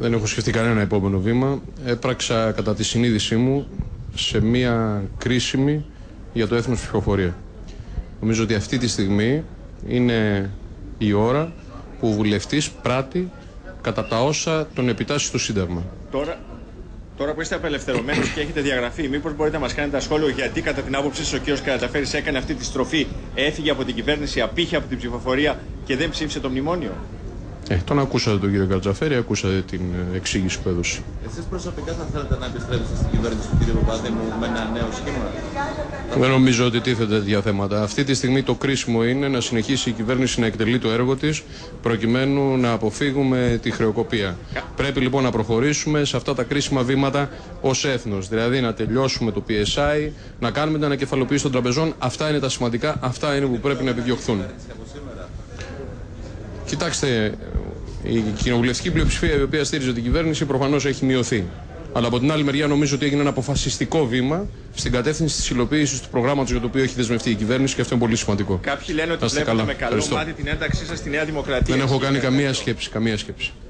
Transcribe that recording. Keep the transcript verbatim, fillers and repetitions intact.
Δεν έχω σκεφτεί κανένα επόμενο βήμα. Έπραξα κατά τη συνείδησή μου σε μια κρίσιμη για το έθνος ψηφοφορία. Νομίζω ότι αυτή τη στιγμή είναι η ώρα που ο βουλευτής πράττει κατά τα όσα τον επιτάσσει το Σύνταγμα. Τώρα, τώρα που είστε απελευθερωμένος και έχετε διαγραφεί, μήπως μπορείτε να μας κάνετε ένα σχόλιο γιατί κατά την άποψή σας ο κ. Καρατζαφέρης έκανε αυτή τη στροφή, έφυγε από την κυβέρνηση, απήχε από την ψηφοφορία και δεν ψήφισε το μνημόνιο? Ε, τον ακούσατε τον κύριο Καρατζαφέρη, ακούσατε την εξήγηση που έδωσε. Εσείς προσωπικά θα θέλετε να επιστρέψετε στην κυβέρνηση του κ. Παπαδήμου με ένα νέο σχήμα? Δεν νομίζω ότι τίθεται τέτοια θέματα. Αυτή τη στιγμή το κρίσιμο είναι να συνεχίσει η κυβέρνηση να εκτελεί το έργο της προκειμένου να αποφύγουμε τη χρεοκοπία. Πρέπει λοιπόν να προχωρήσουμε σε αυτά τα κρίσιμα βήματα ως έθνος. Δηλαδή να τελειώσουμε το πι ες άι, να κάνουμε την ανακεφαλοποίηση των τραπεζών. Αυτά είναι τα σημαντικά, αυτά είναι που πρέπει να επιδιωχθούν. Κοιτάξτε, η κοινοβουλευτική πλειοψηφία η οποία στήριζε την κυβέρνηση προφανώς έχει μειωθεί. Αλλά από την άλλη μεριά νομίζω ότι έγινε ένα αποφασιστικό βήμα στην κατεύθυνση της υλοποίησης του προγράμματος για το οποίο έχει δεσμευτεί η κυβέρνηση και αυτό είναι πολύ σημαντικό. Κάποιοι λένε ότι βλέπετε με καλό μάτι την ένταξή σας στη Νέα Δημοκρατία. Δεν έχω κάνει καμία σκέψη, καμία σκέψη.